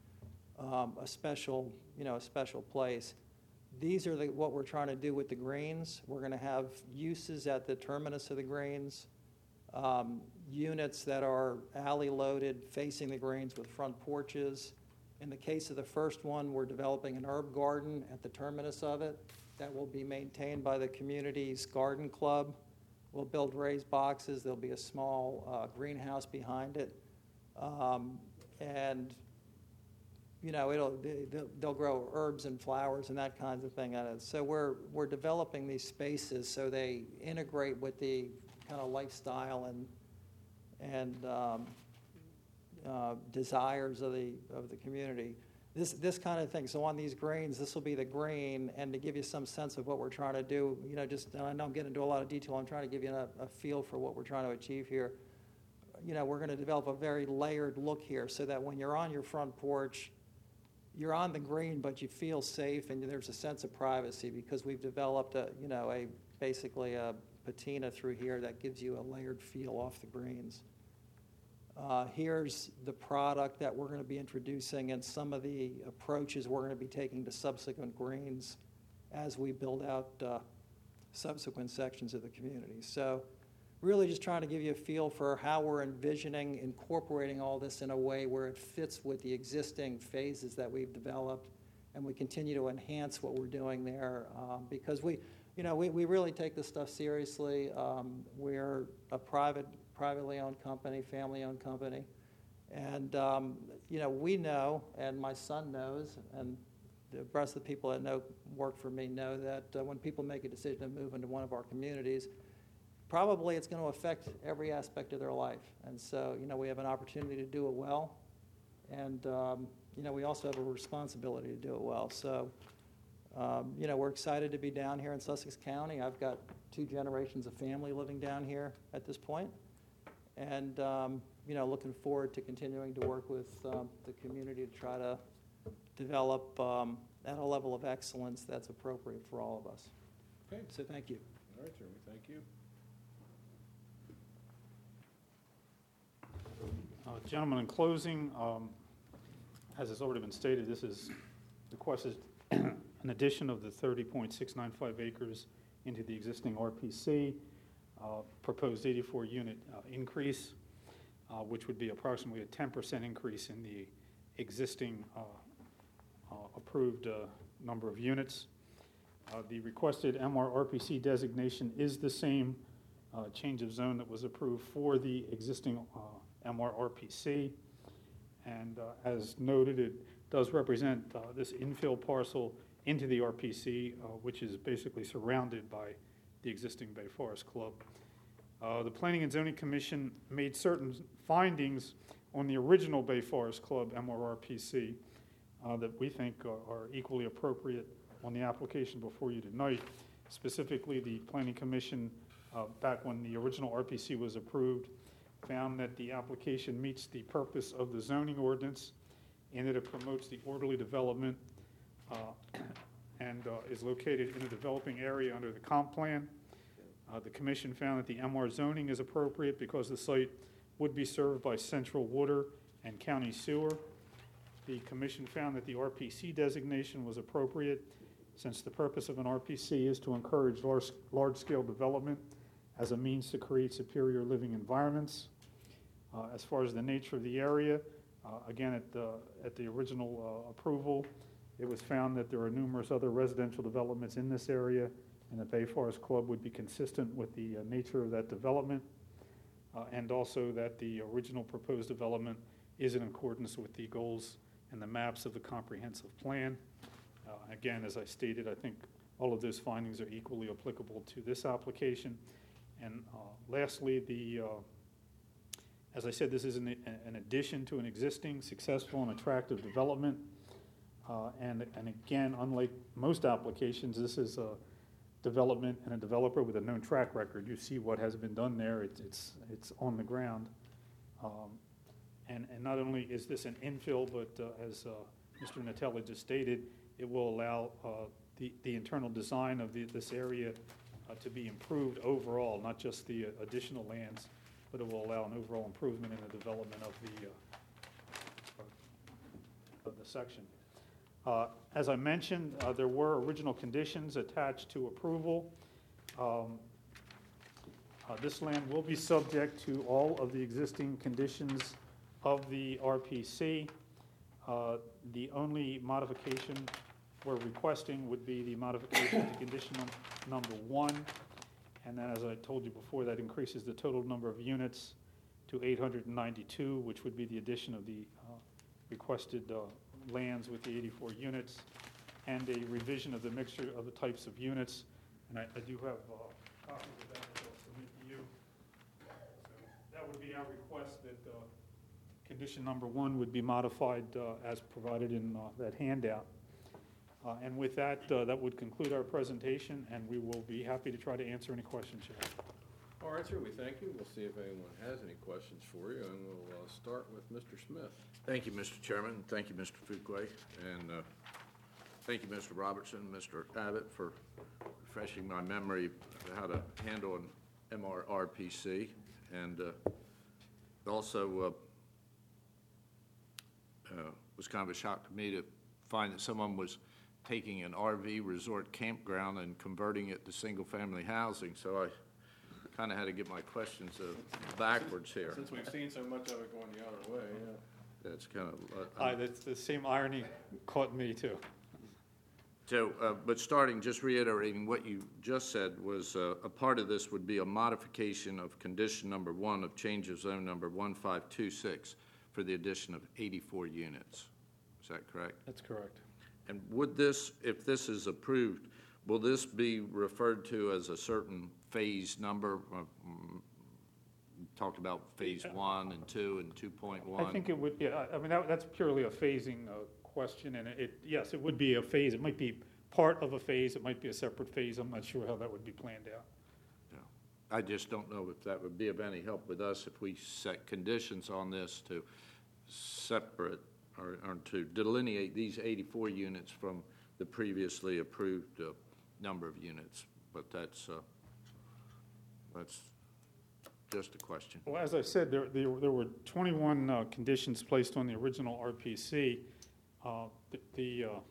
um, a special, you know, a special place. These are the, what we're trying to do with the greens. We're going to have uses at the terminus of the greens, um, units that are alley-loaded facing the greens with front porches. In the case of the first one, we're developing an herb garden at the terminus of it that will be maintained by the community's garden club. We'll build raised boxes. There'll be a small uh, greenhouse behind it. Um, and You know, it'll they'll grow herbs and flowers and that kinds of thing on it. So we're we're developing these spaces so they integrate with the kind of lifestyle and and um, uh, desires of the of the community. This this kind of thing. So on these greens, this will be the green, and to give you some sense of what we're trying to do, you know, just and I know I'm getting into a lot of detail. I'm trying to give you a, a feel for what we're trying to achieve here. You know, we're going to develop a very layered look here, so that when you're on your front porch, you're on the green, but you feel safe, and there's a sense of privacy because we've developed a, you know, a basically a patina through here that gives you a layered feel off the greens. Uh, here's the product that we're going to be introducing and some of the approaches we're going to be taking to subsequent greens as we build out uh, subsequent sections of the community. So really just trying to give you a feel for how we're envisioning incorporating all this in a way where it fits with the existing phases that we've developed, and we continue to enhance what we're doing there um, because we, you know, we, we really take this stuff seriously. Um, we're a private privately owned company, family-owned company. And, um, you know, we know, and my son knows, and the rest of the people that know work for me know that uh, when people make a decision to move into one of our communities, probably it's going to affect every aspect of their life. And so, you know, we have an opportunity to do it well. And, um, you know, we also have a responsibility to do it well. So, um, you know, we're excited to be down here in Sussex County. I've got two generations of family living down here at this point. And, um, you know, looking forward to continuing to work with um, the community to try to develop um, at a level of excellence that's appropriate for all of us. Okay. So thank you. All right, Jeremy, thank you. Uh, Gentlemen, in closing, um, as has already been stated, this is requested an addition of the thirty point six nine five acres into the existing R P C, uh, proposed eighty-four unit uh, increase, uh, which would be approximately a ten percent increase in the existing uh, uh, approved uh, number of units. Uh, the requested M R R P C designation is the same uh, change of zone that was approved for the existing uh, M R R P C. And uh, as noted, it does represent uh, this infill parcel into the R P C, uh, which is basically surrounded by the existing Bay Forest Club. Uh, the Planning and Zoning Commission made certain findings on the original Bay Forest Club M R R P C uh, that we think are, are equally appropriate on the application before you tonight. Specifically, the Planning Commission, uh, back when the original R P C was approved, found that the application meets the purpose of the zoning ordinance and that it promotes the orderly development uh, and uh, is located in a developing area under the comp plan. Uh, the commission found that the M R zoning is appropriate because the site would be served by central water and county sewer. The commission found that the R P C designation was appropriate since the purpose of an R P C is to encourage large, large-scale development as a means to create superior living environments. Uh, as far as the nature of the area, uh, again, at the, at the original uh, approval, it was found that there are numerous other residential developments in this area, and the Bay Forest Club would be consistent with the uh, nature of that development, uh, and also that the original proposed development is in accordance with the goals and the maps of the comprehensive plan. Uh, again, as I stated, I think all of those findings are equally applicable to this application. And uh, lastly, the uh, as I said, this is an, an addition to an existing successful and attractive development. Uh, and, and again, unlike most applications, this is a development and a developer with a known track record. You see what has been done there. It's, it's, it's on the ground. Um, and, and not only is this an infill, but uh, as uh, Mister Natella just stated, it will allow uh, the, the internal design of the, this area uh, to be improved overall, not just the uh, additional lands, but it will allow an overall improvement in the development of the, uh, of the section. Uh, as I mentioned, uh, there were original conditions attached to approval. Um, uh, this land will be subject to all of the existing conditions of the R P C. Uh, the only modification we're requesting would be the modification to condition num number one. And then, as I told you before, that increases the total number of units to eight hundred ninety-two, which would be the addition of the uh, requested uh, lands with the eighty-four units, and a revision of the mixture of the types of units. And I, I do have uh, copies of that that I'll submit to you. So that would be our request that uh, condition number one would be modified uh, as provided in uh, that handout. Uh, and with that, uh, that would conclude our presentation, and we will be happy to try to answer any questions you have. All right, sir, we thank you. We'll see if anyone has any questions for you, and we'll uh, start with Mister Smith. Thank you, Mister Chairman. Thank you, Mister Fuqua. And uh, thank you, Mister Robertson, Mister Abbott, for refreshing my memory of how to handle an M R R P C, and uh, also uh, uh, was kind of a shock to me to find that someone was taking an R V resort campground and converting it to single-family housing. So I kind of had to get my questions uh, backwards here. Since we've seen so much of it going the other way, yeah. That's kind of. Uh, Hi, that's the same irony caught me too. So, uh, but starting, just reiterating what you just said was uh, a part of this would be a modification of condition number one of change of zone number one five two six for the addition of eighty-four units. Is that correct? That's correct. And would this, if this is approved, will this be referred to as a certain phase number? Uh, mm, talked about phase one and two and two point one. I think it would, yeah, I I mean, that, that's purely a phasing uh, question, and it, yes, it would be a phase. It might be part of a phase, it might be a separate phase. I'm not sure how that would be planned out. Yeah. I just don't know if that would be of any help with us if we set conditions on this to separate or, or to delineate these eighty-four units from the previously approved uh, number of units. But that's, uh, that's just a question. Well, as I said, there, there, there were twenty-one uh, conditions placed on the original R P C. Uh, the, the, uh,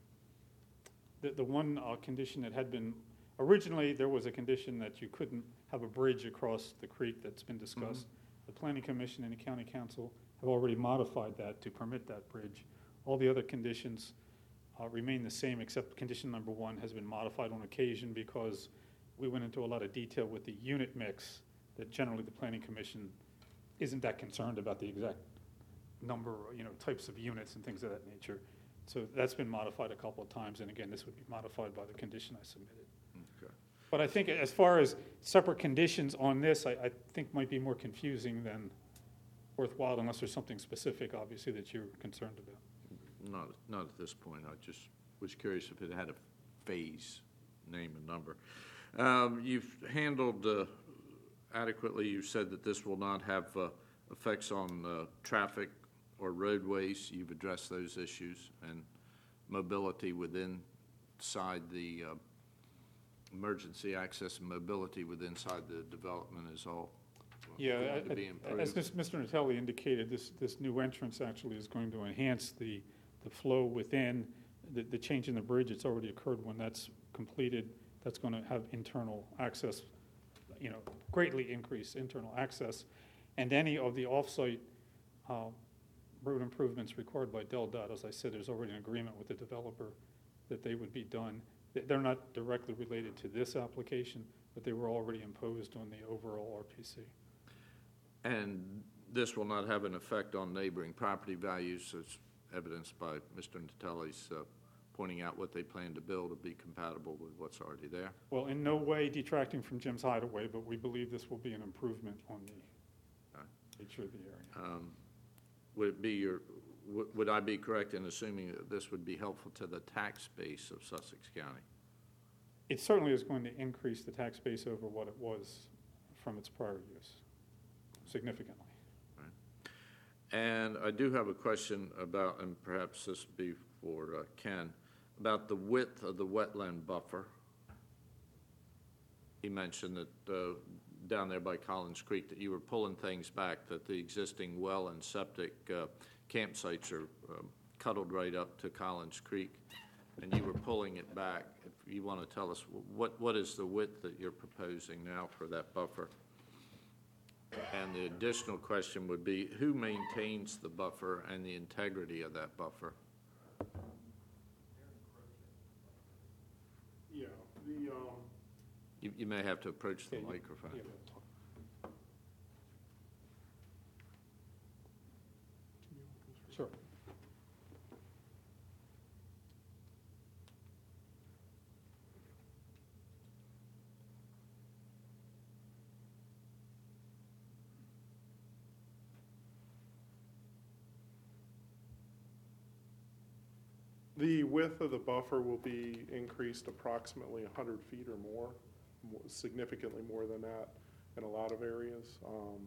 the, the one uh, condition that had been, originally there was a condition that you couldn't have a bridge across the creek that's been discussed. Mm-hmm. The Planning Commission and the County Council have already modified that to permit that bridge. All the other conditions uh, remain the same, except condition number one has been modified on occasion because we went into a lot of detail with the unit mix that generally the Planning Commission isn't that concerned about the exact number, you know, types of units and things of that nature. So that's been modified a couple of times, and again, this would be modified by the condition I submitted. Okay. But I think as far as separate conditions on this, I, I think might be more confusing than worthwhile unless there's something specific, obviously, that you're concerned about. Not, not at this point. I just was curious if it had a phase, name and number. Um, you've handled uh, adequately. You said that this will not have uh, effects on uh, traffic or roadways. You've addressed those issues, and mobility within inside the uh, emergency access and mobility within inside the development is all Yeah, going to I- be I- improved. as Mis- Mister Natale indicated, this, this new entrance actually is going to enhance the, the flow within. The, the change in the bridge, it's already occurred. When that's completed, that's going to have internal access, you know, greatly increase internal access. And any of the off-site uh, road improvements required by DelDOT, as I said, there's already an agreement with the developer that they would be done. They- They're not directly related to this application, but they wwere already imposed on the overall R P C. And this will not have an effect on neighboring property values, as evidenced by Mister Natale's uh, pointing out what they plan to build to be compatible with what's already there. Well, in no way detracting from Jim's Hideaway, but we believe this will be an improvement on the Okay. nature of the area. Um, Would it be your, would would I be correct in assuming that this would be helpful to the tax base of Sussex County? It certainly is going to increase the tax base over what it was from its prior use significantly. And I do have a question about, and perhaps this would be for uh, Ken, about the width of the wetland buffer. He mentioned that uh, down there by Collins Creek that you were pulling things back, that the existing well and septic uh, campsites are um, cuddled right up to Collins Creek, and you were pulling it back. If you want to tell us, what what is the width that you're proposing now for that buffer? And the additional question would be, who maintains the buffer and the integrity of that buffer? Yeah, the, um, You, you may have to approach the Yeah, you- microphone. yeah, we'll talk. Sure. the width of the buffer will be increased approximately one hundred feet or more, more- significantly more than that in a lot of areas, um,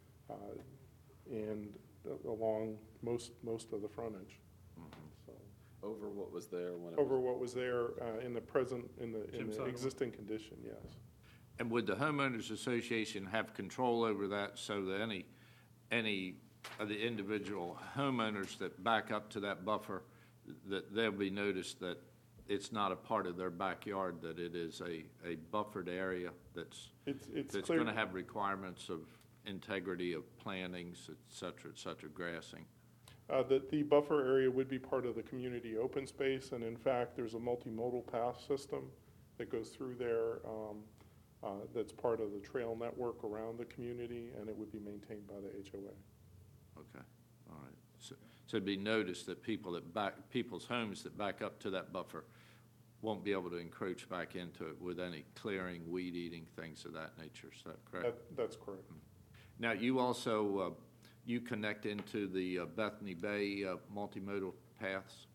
uh, and along most, most of the frontage. So, Over what was there when it over was? what was there uh, in the present, in the, in Jim's the Hideaway. existing condition, yes. And would the homeowners association have control over that so that any, any of the individual homeowners that back up to that buffer, that they'll be noticed that it's not a part of their backyard, that it is a, a buffered area that's, It's, it's that's clear. going to have requirements of integrity of plantings, et cetera, et cetera, grassing? Uh, the, the buffer area would be part of the community open space, and in fact, there's a multimodal path system that goes through there, um, uh, that's part of the trail network around the community, and it would be maintained by the H O A. Okay, all right. So, so it'd be noticed that people that back, people's homes that back up to that buffer won't be able to encroach back into it with any clearing, weed eating, things of that nature. Is that correct? That, that's correct. Now, you also, uh, you connect into the uh, Bethany Bay uh, multimodal paths,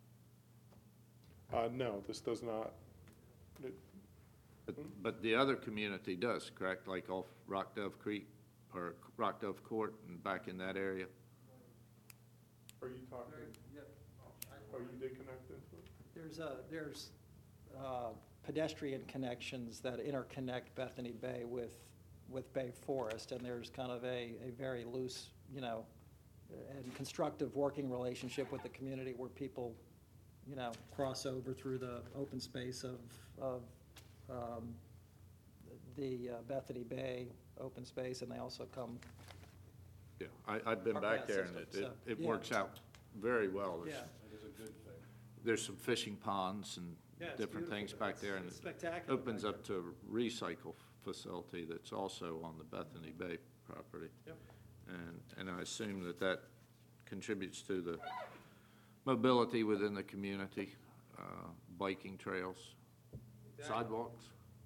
Uh, no, this does not. It- but, but the other community does, correct? Like off Rock Dove Creek or Rock Dove Court and back in that area? Are you talking? Oh, you did connect into it? There's a, there's uh, pedestrian connections that interconnect Bethany Bay with, with Bay Forest, and there's kind of a, a very loose, you know, and constructive working relationship with the community where people, you know, cross over through the open space of, of um, the uh, Bethany Bay open space, and they also come. Yeah, I, I've been Our back path there and it, system, it, so, it yeah. works out very well. There's- Yeah. That is a good thing. There's some fishing ponds and Yeah, it's different beautiful. things back It's- there, and it's it spectacular opens back up to a recycle facility that's also on the Bethany Bay property. Yep. And, and I assume that that contributes to the mobility within the community, uh, biking trails, sidewalks.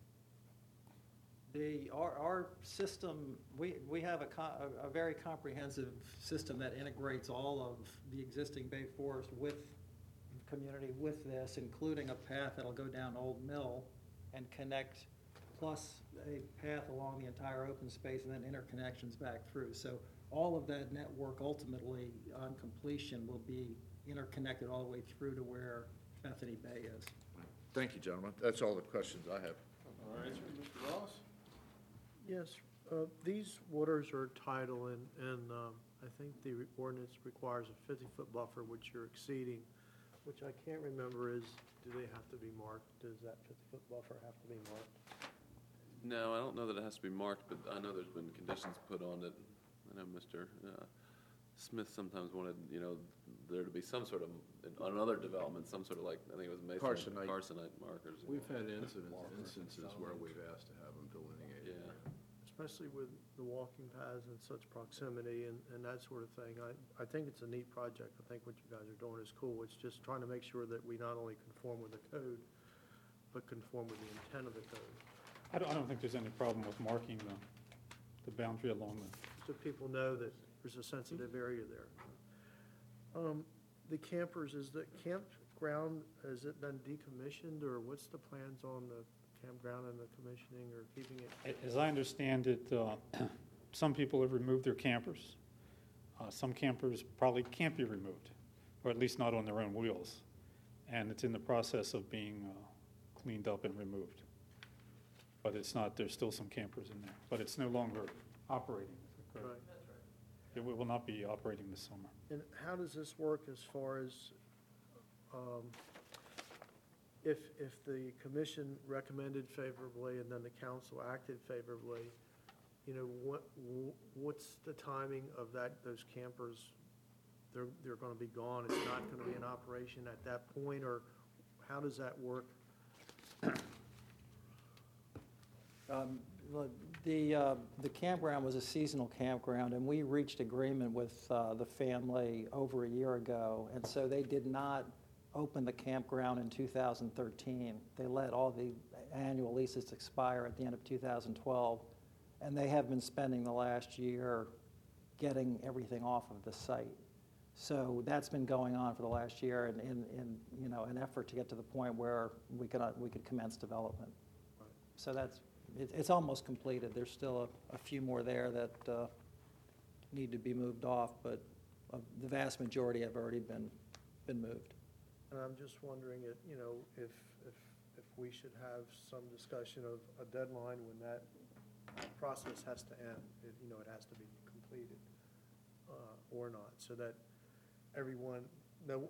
The, our, our system, we, we have a, co- a, a very comprehensive system that integrates all of the existing Bay Forest with the community with this, including a path that'll go down Old Mill and connect, plus a path along the entire open space and then interconnections back through. So all of that network ultimately, on completion, will be interconnected all the way through to where Bethany Bay is. Thank you, gentlemen. That's all the questions I have. All right, Mister Ross? Yes, uh, these waters are tidal, and, and um, I think the re- ordinance requires a fifty-foot buffer, which you're exceeding, which I can't remember is, do they have to be marked? Does that fifty-foot buffer have to be marked? No, I don't know that it has to be marked, but I know there's been conditions put on it. I know Mister uh, Smith sometimes wanted, you know, there to be some sort of, on another development, some sort of like, I think it was masonite. Carcinite. Carcinite markers. We've had incidents, instances where we've asked to have them delineated. Yeah. Especially with the walking paths in such proximity and, and that sort of thing. I, I think it's a neat project. I think what you guys are doing is cool. It's just trying to make sure that we not only conform with the code, but conform with the intent of the code. I don't, I don't think there's any problem with marking the, the boundary along the, So people know that there's a sensitive area there. Um, the campers, is the campground, has it been decommissioned, or what's the plans on the campground and the commissioning or keeping it? as I understand it, uh, some people have removed their campers. Uh, Some campers probably can't be removed, or at least not on their own wheels. And it's in the process of being uh, cleaned up and removed. But it's not, there's still some campers in there, but it's no longer operating. Is that correct? Right. It will will not be operating this summer. And how does this work as far as, um, if, if the commission recommended favorably and then the council acted favorably, you know, what, what's the timing of that, those campers? They're, they're gonna be gone, it's not gonna be in operation at that point, or how does that work? Um, look, The, uh, the campground was a seasonal campground, and we reached agreement with uh, the family over a year ago, and so they did not open the campground in two thousand thirteen. They let all the annual leases expire at the end of two thousand twelve, and they have been spending the last year getting everything off of the site. So that's been going on for the last year in, in, in you know, an effort to get to the point where we could, uh, we could commence development. So that's, it, it's almost completed. There's still a, a few more there that uh, need to be moved off, but uh, the vast majority have already been, been moved. And I'm just wondering, it, you know, if, if, if we should have some discussion of a deadline when that process has to end. It, you know, it has to be completed, uh, or not, so that everyone, no,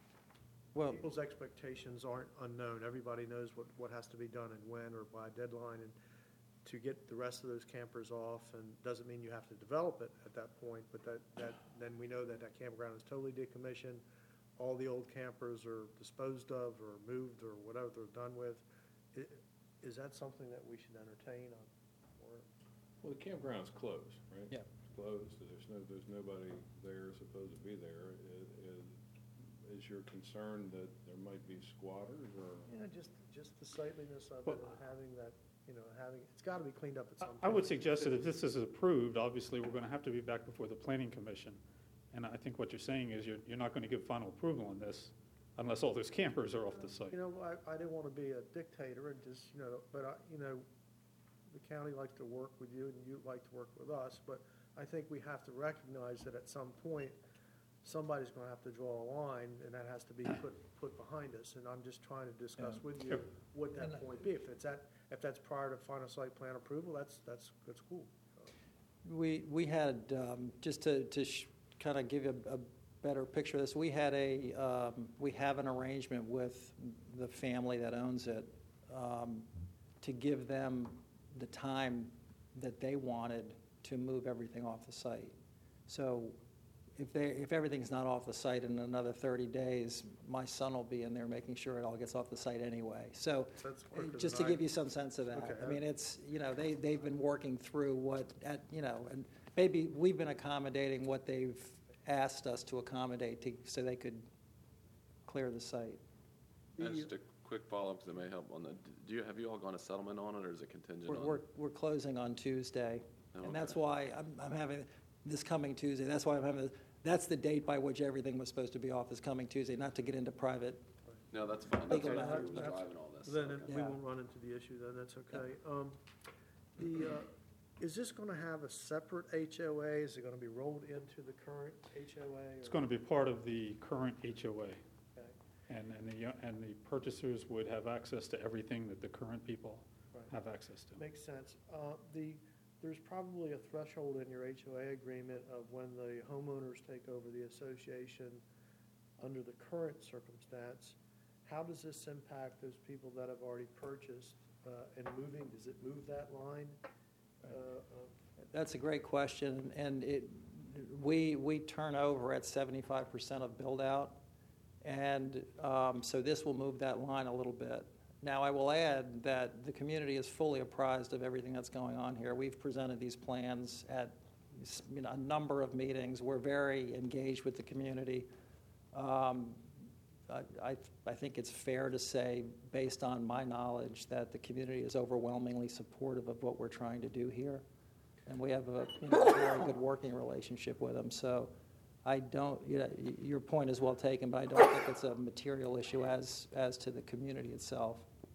Well, people's expectations aren't unknown. Everybody knows what, what has to be done and when, or by deadline, and to get the rest of those campers off, and doesn't mean you have to develop it at that point, but that, that, then we know that that campground is totally decommissioned, all the old campers are disposed of, or moved, or whatever they're done with. I- Is that something that we should entertain on, or? Well, the campground's closed, right? Yeah. It's closed, there's no, there's nobody there supposed to be there. I- Is, is your concern that there might be squatters, or? You know, just, just the sightliness of Well- it, and having that, you know, having, it's gotta be cleaned up at some point. I would suggest that if this is approved, obviously, we're going to have to be back before the planning commission. And I think what you're saying is you're, you're not going to give final approval on this unless all those campers are off the site. You know, I, I didn't want to be a dictator and just, you know, but I, you know, the county likes to work with you and you like to work with us, but I think we have to recognize that at some point, somebody's going to have to draw a line, and that has to be put, put behind us. And I'm just trying to discuss Yeah. with you Yep. what that And- point be. If it's at, if that's prior to final site plan approval, that's, that's, that's cool. we, we had, um, just to, to kind of give you a, a better picture of this, we had a, um, we have an arrangement with the family that owns it, um, to give them the time that they wanted to move everything off the site. So if they, if everything's not off the site in another thirty days, my son will be in there making sure it all gets off the site anyway. So That's quicker than just to I- give you some sense of that. Okay. I mean, it's, you know, they, they've been working through what, at, you know, and maybe we've been accommodating what they've asked us to accommodate to, so they could clear the site. And just a quick follow-up, because it may help on the, do you, have you all gone to settlement on it, or is it contingent We're, on? we're, we're closing on Tuesday, and that's Okay. why I'm, I'm having, this coming Tuesday, that's why I'm having, that's the date by which everything was supposed to be off, is coming Tuesday, not to get into private. No, that's fine. Legal That's matters. what's driving all this. Then Okay. it- we Yeah. won't run into the issue, then, that's okay. Um, The, uh, is this going to have a separate H O A? Is it going to be rolled into the current H O A? It's going to be part of the current H O A. Okay. And, and the, and the purchasers would have access to everything that the current people Right. have access to. Makes sense. Uh, The, there's probably a threshold in your H O A agreement of when the homeowners take over the association under the current circumstance. How does this impact those people that have already purchased uh, and moving? Does it move that line? Uh, uh, That's a great question, and it, we, we turn over at seventy-five percent of build-out, and um, so this will move that line a little bit. Now, I will add that the community is fully apprised of everything that's going on here. We've presented these plans at, you know, a number of meetings. We're very engaged with the community. Um, I, I, I think it's fair to say, based on my knowledge, that the community is overwhelmingly supportive of what we're trying to do here. And we have a, you know, a very good working relationship with them. So I don't, you know, y- your point is well taken, but I don't think it's a material issue as, as to the community itself.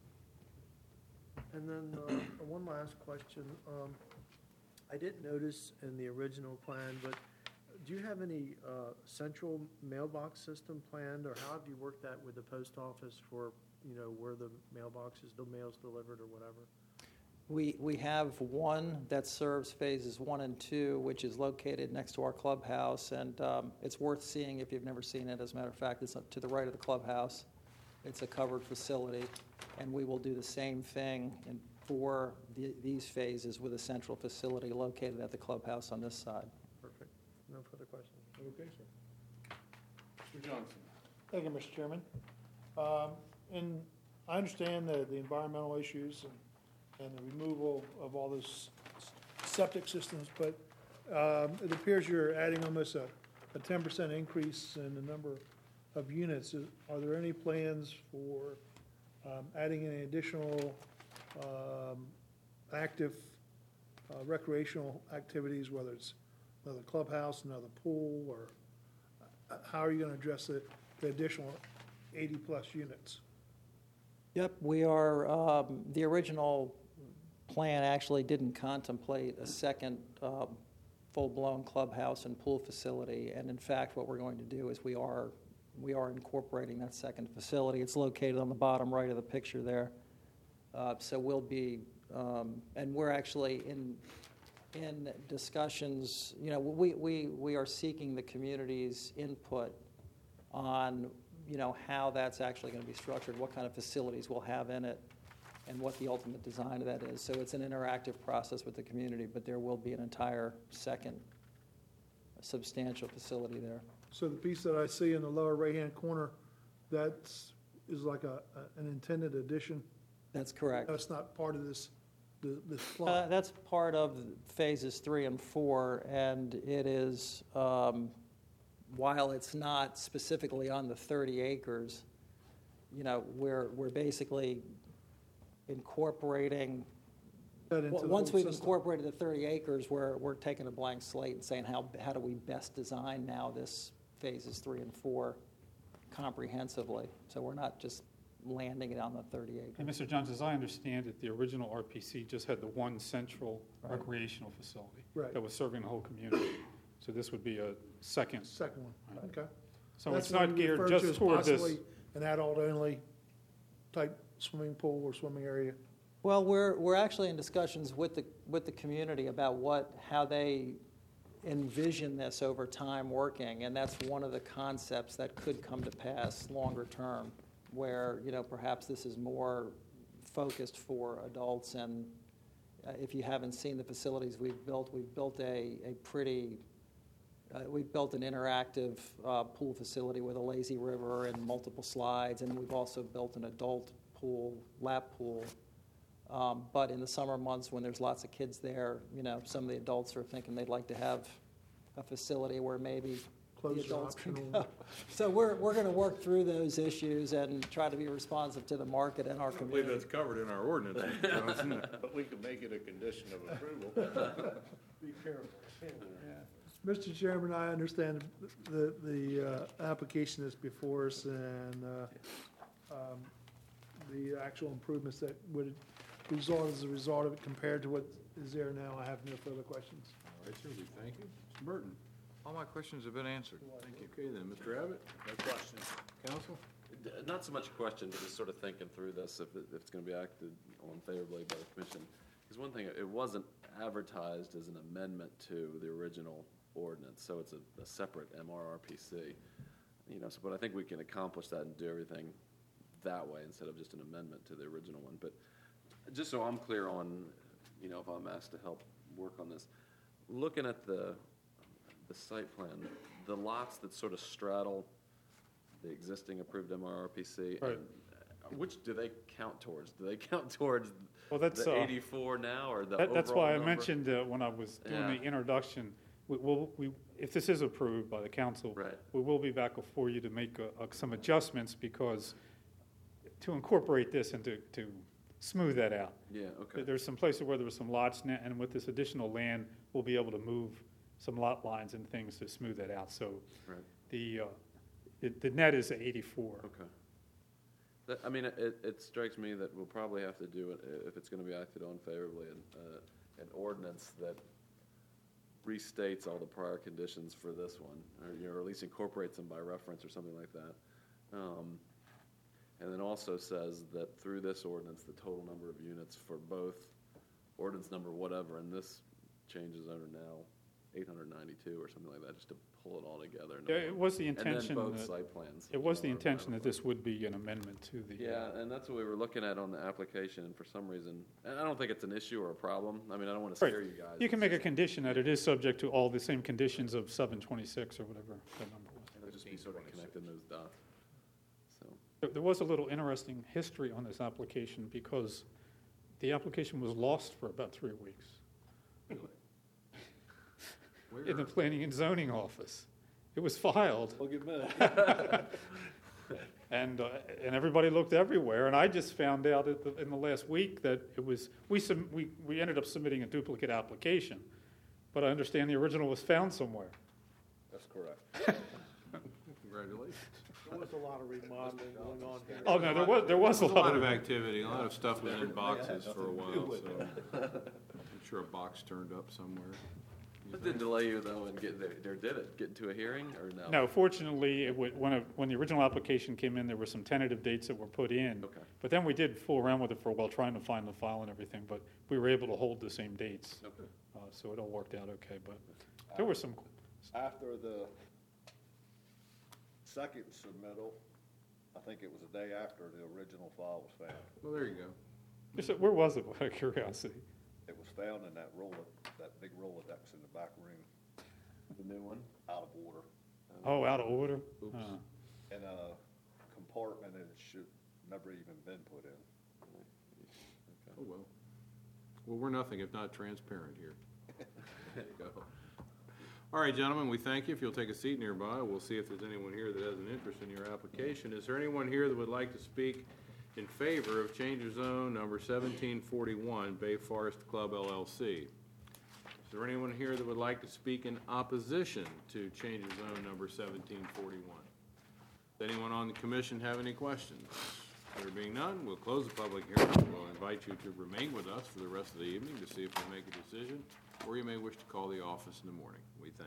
And then uh, one last question. Um, I didn't notice in the original plan, but do you have any uh, central mailbox system planned, or how have you worked that with the post office for, you know, where the mailboxes, the mail's delivered or whatever? We, we have one that serves phases one and two, which is located next to our clubhouse, and um, it's worth seeing if you've never seen it. As a matter of fact, it's up to the right of the clubhouse. It's a covered facility, and we will do the same thing in, for the, these phases with a central facility located at the clubhouse on this side. Perfect. No further questions. Okay, sir. Mister Johnson? Thank you, Mister Chairman. Um, And I understand the, the environmental issues and, and the removal of all those septic systems, but um, it appears you're adding almost a, a ten percent increase in the number of units. Is- Are there any plans for um, adding any additional um, active uh, recreational activities, whether it's another clubhouse, another pool, or uh, how are you going to address the, the additional eighty-plus units? Yep, we are, um, the original plan actually didn't contemplate a second um, full-blown clubhouse and pool facility, and in fact, what we're going to do is we are we are incorporating that second facility. It's located on the bottom right of the picture there. Uh, So we'll be, um, and we're actually in, in discussions, you know, we, we, we are seeking the community's input on, you know, how that's actually going to be structured, what kind of facilities we'll have in it, and what the ultimate design of that is. So it's an interactive process with the community, but there will be an entire second substantial facility there. So the piece that I see in the lower right-hand corner, that's, is like a, a- an intended addition? That's correct. That's not part of this, th- this Uh, plot? That's part of phases three and four, and it is, um, while it's not specifically on the thirty acres, you know, we're, we're basically incorporating, That into the once whole we've system? incorporated the thirty acres, we're, we're taking a blank slate and saying, how, how do we best design now this phases three and four comprehensively? So we're not just landing it on the thirty acres. And Mister Jones, as I understand it, the original R P C just had the one central Right. recreational facility Right. that was serving the whole community. So this would be a second. Second one, Right. okay. So That's it's what not you geared refer to just as toward this. possibly an adult-only type swimming pool or swimming area? Well, we're, we're actually in discussions with the, with the community about what, how they envision this over time working, and that's one of the concepts that could come to pass longer term, where, you know, perhaps this is more focused for adults, and uh, if you haven't seen the facilities we've built, we've built a, a pretty, uh, we've built an interactive uh, pool facility with a lazy river and multiple slides, and we've also built an adult pool, lap pool. Um, But in the summer months, when there's lots of kids there, you know, some of the adults are thinking they'd like to have a facility where maybe the Closed or adults can optional? go. So we're, we're going to work through those issues and try to be responsive to the market and our I believe community. that's covered in our ordinance, Mister Johnson. But we could make it a condition of approval. Be careful. Mister Chairman, I understand the, the uh, application is before us and uh, um, the actual improvements that would result as a result of it compared to what is there now. I have no further questions. All right, sir, we thank you. Mister Burton? All my questions have been answered. Thank you. Okay, then, Mister Abbott? No questions. Counsel? D- Not so much a question, but just sort of thinking through this, if, it- if it's going to be acted on favorably by the commission. Because one thing, it wasn't advertised as an amendment to the original ordinance, so it's a, a separate M R R P C. You know, so, but I think we can accomplish that and do everything that way instead of just an amendment to the original one. But just so I'm clear on, you know, if I'm asked to help work on this, looking at the, the site plan, the lots that sort of straddle the existing approved M R R P C, Right. and which do they count towards? Do they count towards Well, that's, the uh, eighty-four now, or the That- That's overall why I number? mentioned uh, when I was doing Yeah. the introduction, we will, we, if this is approved by the council, Right. we will be back before you to make uh, uh, some adjustments, because to incorporate this and to, to smooth that out. Yeah, okay. There's some places where there was some lots, now, and with this additional land, we'll be able to move some lot lines and things to smooth that out. So Right. the, uh, it- the net is eighty-four. Okay. That, I mean, it, it strikes me that we'll probably have to do it, uh, if it's gonna be acted on favorably, an, uh, an ordinance that restates all the prior conditions for this one, or, you know, or at least incorporates them by reference or something like that. Um, and then also says that through this ordinance, the total number of units for both ordinance number whatever, and this changes under now eight hundred ninety-two or something like that, just to pull it all together. into Yeah, one. it was the And intention then both that- site plans. It was the are intention that ratified. this would be an amendment to the. Yeah, and that's what we were looking at on the application, and for some reason, and I don't think it's an issue or a problem. I mean, I don't want to Right. scare you guys. You can It's make a just- condition that it is subject to all the same conditions of seven twenty-six or whatever that number was. It'll just be sort of connecting those dots. So, There- There was a little interesting history on this application, because the application was lost for about three weeks in the planning and zoning office. It was filed. Look at that. And, uh, and everybody looked everywhere, and I just found out at the, in the last week that it was, we, sub, we, we ended up submitting a duplicate application, but I understand the original was found somewhere. That's correct. Congratulations. There was a lot of remodeling going on here. Oh, no, there was, there was a There's a lot lot of of, activity, a lot of stuff was in boxes for a while, so I'm sure a box turned up somewhere. That didn't delay you though in getting there, or did it? Getting to a hearing or no? No, fortunately, it would, when, a, when the original application came in, there were some tentative dates that were put in. Okay. But then we did fool around with it for a while, trying to find the file and everything, but we were able to hold the same dates. Okay. Uh, so it all worked out okay, but there were some, After the second submittal, I think it was the day after the original file was found. Well, there you go. just, where was it, out of curiosity? It was found in that roller, that big Rolodex in the back room, The new one? out of order, Oh, out of order? Oops. Uh, in a compartment that it should never even been put in. Oh, well. Well, we're nothing if not transparent here. There you go. All right, gentlemen, we thank you. If you'll take a seat nearby, we'll see if there's anyone here that has an interest in your application. Is there anyone here that would like to speak in favor of change of zone number seventeen forty-one, Bay Forest Club L L C? Is there anyone here that would like to speak in opposition to change of zone number seventeen forty-one? Does anyone on the commission have any questions? There being none, we'll close the public hearing. We'll invite you to remain with us for the rest of the evening to see if we make a decision, or you may wish to call the office in the morning. We thank you.